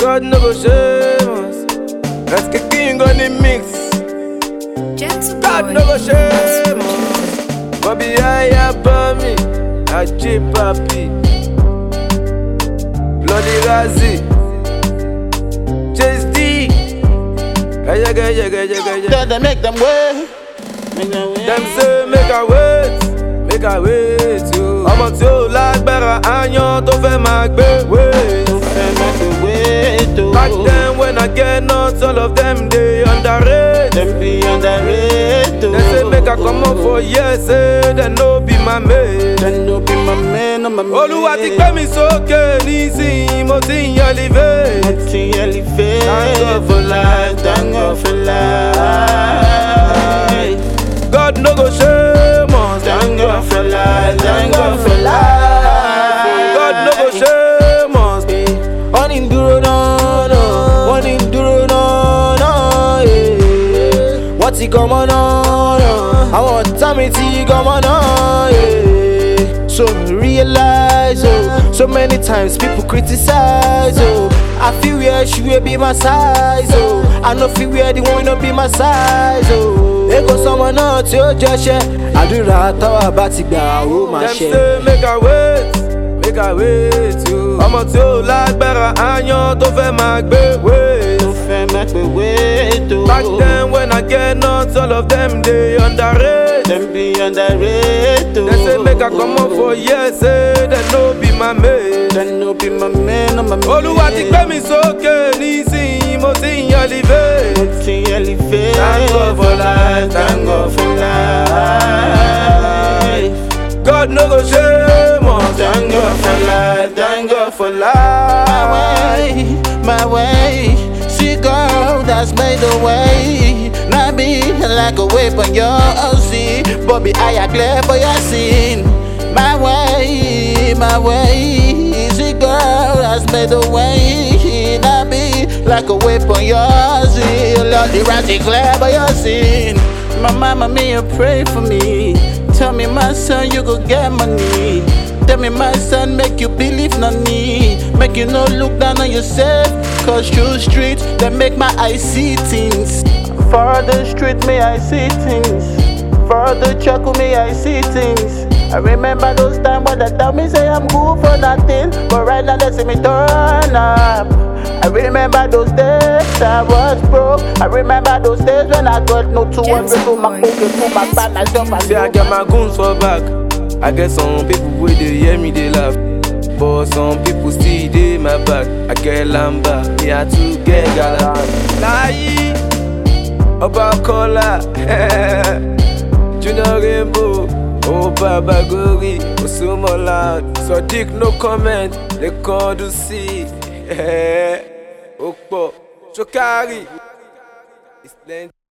God no go shame us. Let's get king on the mix. God no go shame us. Bobby I me, Aji Papi, Bloody Razzie, Chase D. Tell them make them wait. Them say make a wait yo. Ọmọ tí ó lágbára àyàn tó fẹ́ máa gbé wait. Back then when I get nuts, all of them they underrated. Them be underrated. They say make I come up for years, say they no be my mate. They no be my man, no my man. Olúwa ti gbé mi sókè nísìnyí mo ti ń elevate. Mo ti ń elevate. Thank God for life, thank God for life. God no go shame us. Thank God for life, thank God for life. God no go shame us. One enduro no, one enduro no, yeah. What's he come on? I want Tommy T come on, yeah. So realize, oh, so many times people criticize, oh. I feel where she will be my size, oh. I know feel where the one no be my size, oh. They go someone else, yo, just share. I do that, I about to go, my share. Them say make a wait, yo. Ọmọ tí ó lágbára àyàn tó fẹ́ máa gbé wait. Tó fẹ́ máa gbé wait, oh. Back then when I get nuts, all of them they underrated. Them be underrated, oh. They say make I come up for years, say they no be my mate. They no be my man, no my man. Olúwa ti gbé mi sókè nísìnyí mo ti ń elevate. Mo ti ń elevate. Thank God for life, thank God for life. God no go shame us. Thank God for life, thank God for life. My way, see girl that's made the way. Not be like a weapon, you see. Bobby, I clear for your sin. My way, see girl that's made the way. Not be like a weapon, you see. Lord, the Razzie clear for your sin. My mama, may you pray for me. Tell me, my son, you go get money. Tell me, my son, make you believe on me. Make you no look down on yourself. Cause through streets, they make my eyes see things. For the street, may I see things. For the chuckle, may I see things. I remember those times when they tell me say I'm good for nothing. But right now, they see me turn up. I remember those days I was broke. I remember those days when I got no 200 to my pocket, to my band, myself. Say I get my goons for back. I get some people where they hear me, they laugh. But some people still they my back. I get lamba, me I too get gala. Lai, Oba Kola, Junior Rainbow, Oba Bagori, Osumo Loud. So dick no comment, they call to see. Okpo, Chokari, it's plenty.